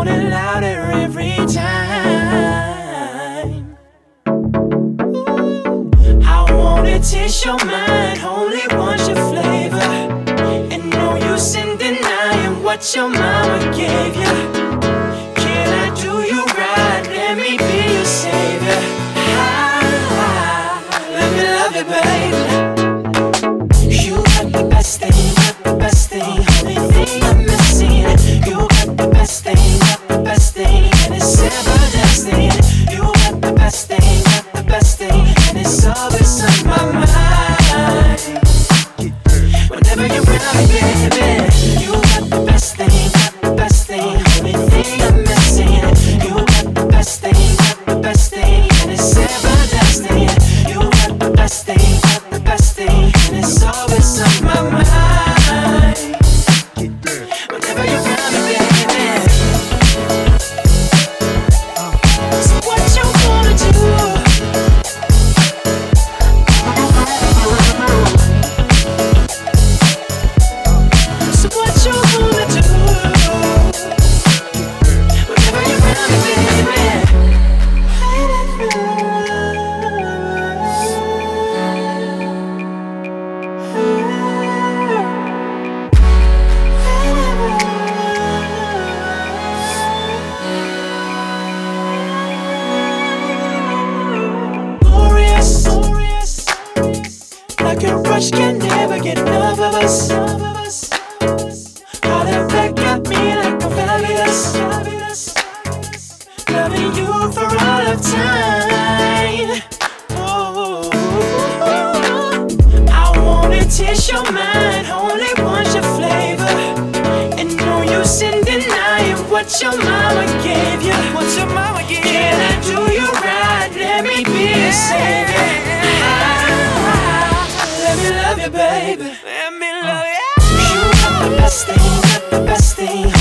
louder, louder every time. I wanna taste your mind, only want your flavor, and no use in denying what your mama gave you. Can I do you right? Let me be your savior. Let me love you, baby. You got the best thing, got the best thing, only thing I'm missing. You got the best thing, got the best thing, and it's everlasting. You got the best thing, got the best thing, and it's always on my mind. Whenever you're around me, baby, you got the best thing, got the best thing, only thing I'm missing. You got the best thing, got the best thing, and it's everlasting. You got the best thing, got the best thing, and it's always on my mind. Whenever you're around me, baby. So what you wanna do? So what you wanna do? Whenever you're around me, baby. Glorious, like a rush, can never get enough of us. How that back got me like I'm fabulous, loving you for all of time. Oh, I wanna taste your mind, only want your flavor, and no use in denying what your mama gave you. What your mama gave you. Can I do you right? Let me be your savior. Let me love you, baby. Let me love you. You got the best thing, got the best thing,